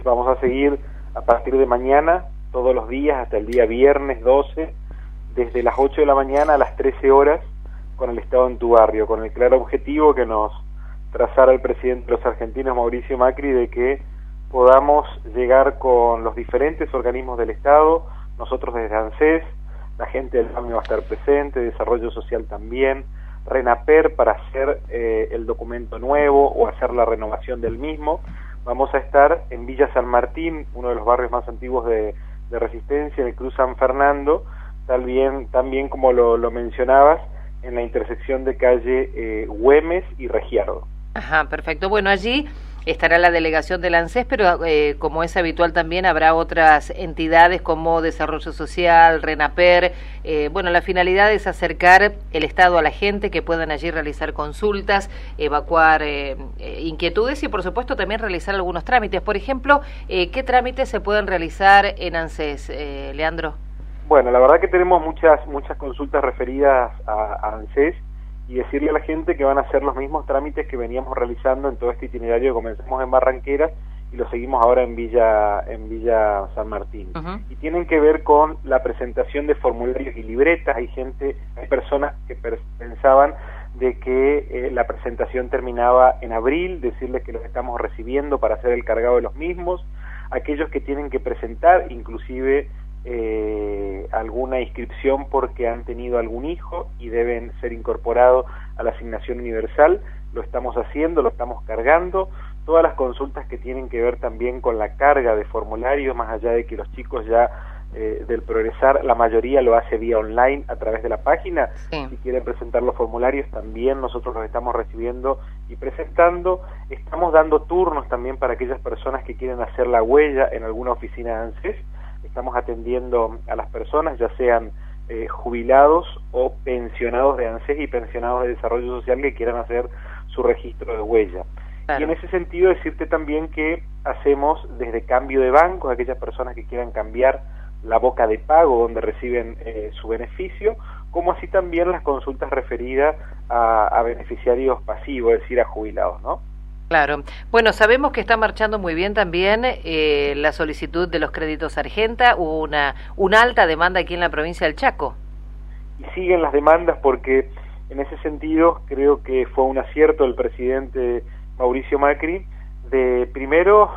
vamos a seguir a partir de mañana, todos los días, hasta el día viernes 12, desde las 8 de la mañana a las 13 horas, con el Estado en tu barrio, con el claro objetivo que nos trazara el presidente de los argentinos, Mauricio Macri, de que podamos llegar con los diferentes organismos del Estado, nosotros desde ANSES, la gente del FAMI va a estar presente, Desarrollo Social también, RENAPER para hacer el documento nuevo o hacer la renovación del mismo. Vamos a estar en Villa San Martín, uno de los barrios más antiguos de Resistencia, en el Cruz San Fernando, también como lo mencionabas, en la intersección de calle Güemes y Regiardo. Ajá, perfecto. Bueno, allí estará la delegación del ANSES, pero como es habitual también habrá otras entidades como Desarrollo Social, RENAPER. Bueno, la finalidad es acercar el Estado a la gente, que puedan allí realizar consultas, evacuar inquietudes y por supuesto también realizar algunos trámites. Por ejemplo, ¿qué trámites se pueden realizar en ANSES, Leandro? Bueno, la verdad que tenemos muchas consultas referidas a ANSES, y decirle a la gente que van a hacer los mismos trámites que veníamos realizando en todo este itinerario que comenzamos en Barranqueras y lo seguimos ahora en Villa San Martín. Y tienen que ver con la presentación de formularios y libretas. Hay personas que pensaban de que la presentación terminaba en abril, decirles que los estamos recibiendo para hacer el cargado de los mismos. Aquellos que tienen que presentar, inclusive alguna inscripción porque han tenido algún hijo y deben ser incorporados a la asignación universal, lo estamos haciendo, lo estamos cargando. Todas las consultas que tienen que ver también con la carga de formularios, más allá de que los chicos ya del Progresar, la mayoría lo hace vía online a través de la página. Sí. Si quieren presentar los formularios, también nosotros los estamos recibiendo y presentando. Estamos dando turnos también para aquellas personas que quieren hacer la huella en alguna oficina de ANSES. Estamos atendiendo a las personas, ya sean jubilados o pensionados de ANSES y pensionados de Desarrollo Social que quieran hacer su registro de huella. Claro. Y en ese sentido decirte también que hacemos desde cambio de bancos, aquellas personas que quieran cambiar la boca de pago donde reciben su beneficio, como así también las consultas referidas a beneficiarios pasivos, es decir, a jubilados, ¿no? Claro. Bueno, sabemos que está marchando muy bien también la solicitud de los créditos Argenta. Hubo una alta demanda aquí en la provincia del Chaco. Y siguen las demandas porque en ese sentido creo que fue un acierto del presidente Mauricio Macri de primero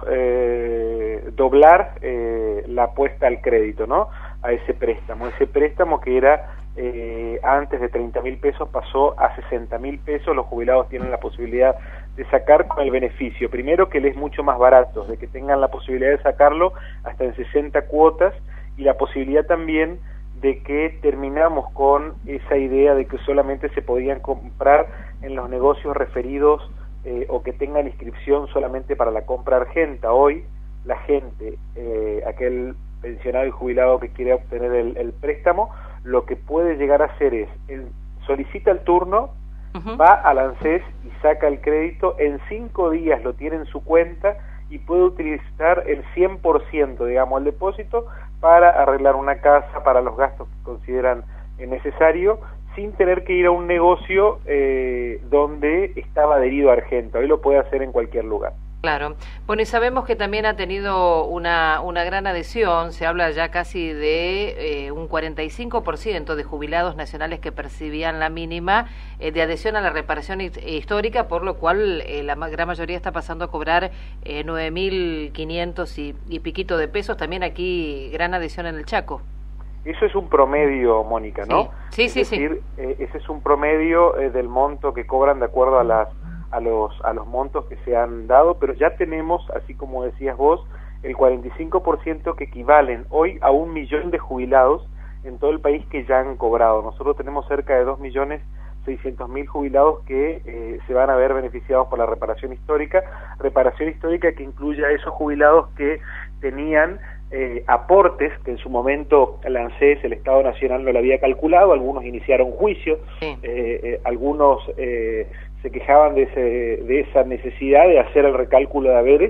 doblar la apuesta al crédito, ¿no? A ese préstamo que era antes de 30.000 pesos pasó a 60.000 pesos. Los jubilados tienen la posibilidad de sacar con el beneficio, primero que les es mucho más barato, de que tengan la posibilidad de sacarlo hasta en 60 cuotas, y la posibilidad también de que terminamos con esa idea de que solamente se podían comprar en los negocios referidos o que tengan inscripción solamente para la compra Argenta. Hoy la gente, aquel pensionado y jubilado que quiere obtener el préstamo, lo que puede llegar a hacer es, solicita el turno, va al ANSES y saca el crédito, en 5 días lo tiene en su cuenta y puede utilizar el 100%, digamos, el depósito para arreglar una casa, para los gastos que consideran necesario, sin tener que ir a un negocio donde estaba adherido a Argenta. Hoy lo puede hacer en cualquier lugar. Claro. Bueno, y sabemos que también ha tenido una gran adhesión. Se habla ya casi de un 45% de jubilados nacionales que percibían la mínima de adhesión a la reparación histórica, por lo cual la gran mayoría está pasando a cobrar 9.500 y piquito de pesos. También aquí gran adhesión en el Chaco. Eso es un promedio, Mónica, ¿no? Sí. Es decir, ese es un promedio del monto que cobran de acuerdo a los montos que se han dado, pero ya tenemos, así como decías vos, el 45% que equivalen hoy a 1 millón de jubilados en todo el país que ya han cobrado. Nosotros tenemos cerca de 2.600.000 jubilados que se van a ver beneficiados por la reparación histórica que incluye a esos jubilados que tenían aportes que en su momento el ANSES, el Estado Nacional, no lo había calculado. Algunos iniciaron juicio, algunos se quejaban de esa necesidad de hacer el recálculo de haberes,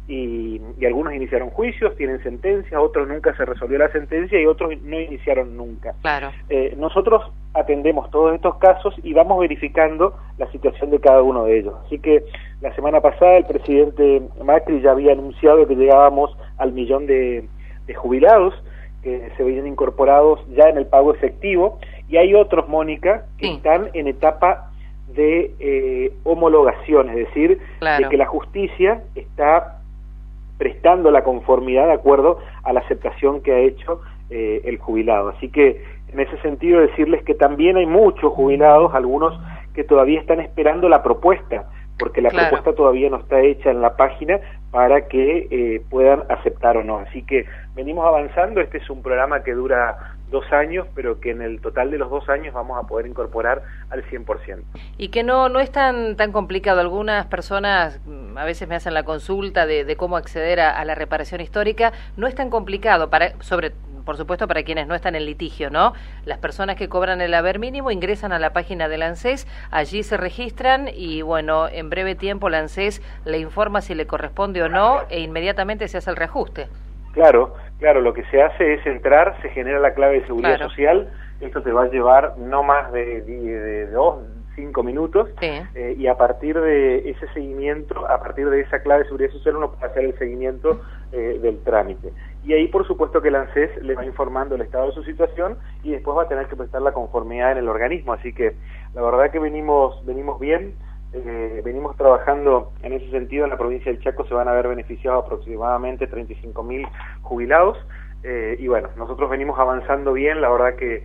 y algunos iniciaron juicios, tienen sentencias, otros nunca se resolvió la sentencia y otros no iniciaron nunca. Claro. Nosotros atendemos todos estos casos y vamos verificando la situación de cada uno de ellos. Así que la semana pasada el presidente Macri ya había anunciado que llegábamos al 1.000.000 de jubilados que se veían incorporados ya en el pago efectivo, y hay otros, Mónica, que están en etapa de homologación, es decir, de que la justicia está prestando la conformidad de acuerdo a la aceptación que ha hecho el jubilado. Así que en ese sentido decirles que también hay muchos jubilados, algunos que todavía están esperando la propuesta, porque la propuesta todavía no está hecha en la página para que puedan aceptar o no. Así que venimos avanzando. Este es un programa que dura 2 años, pero que en el total de los 2 años vamos a poder incorporar al 100%. Y que no es tan complicado. Algunas personas a veces me hacen la consulta de cómo acceder a la reparación histórica. No es tan complicado, por supuesto, para quienes no están en litigio, ¿no? Las personas que cobran el haber mínimo ingresan a la página del ANSES, allí se registran y, bueno, en breve tiempo la ANSES le informa si le corresponde o no e inmediatamente se hace el reajuste. Claro, lo que se hace es entrar, se genera la clave de seguridad social, esto te va a llevar no más de 5 minutos, y a partir de ese seguimiento, a partir de esa clave de seguridad social uno puede hacer el seguimiento del trámite. Y ahí por supuesto que el ANSES le va informando el estado de su situación y después va a tener que prestar la conformidad en el organismo, así que la verdad que venimos bien. Venimos trabajando en ese sentido. En la provincia del Chaco se van a ver beneficiados aproximadamente 35.000 jubilados, y bueno, nosotros venimos avanzando bien. La verdad que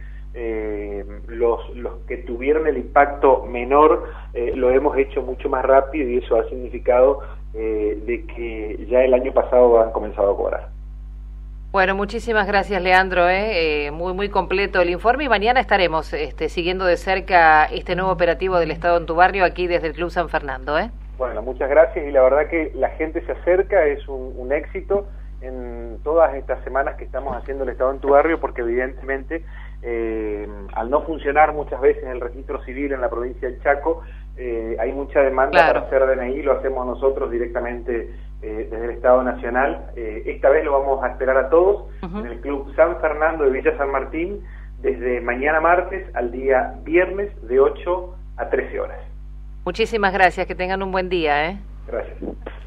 los que tuvieron el impacto menor lo hemos hecho mucho más rápido y eso ha significado de que ya el año pasado han comenzado a cobrar. Bueno, muchísimas gracias, Leandro. Muy completo el informe y mañana estaremos siguiendo de cerca este nuevo operativo del Estado en tu barrio aquí desde el Club San Fernando. Bueno, muchas gracias y la verdad que la gente se acerca, es un éxito en todas estas semanas que estamos haciendo el Estado en tu barrio, porque evidentemente al no funcionar muchas veces el registro civil en la provincia del Chaco, hay mucha demanda para hacer DNI, lo hacemos nosotros directamente desde el Estado Nacional. Esta vez lo vamos a esperar a todos en el Club San Fernando de Villa San Martín, desde mañana martes al día viernes de 8 a 13 horas. Muchísimas gracias, que tengan un buen día. Gracias.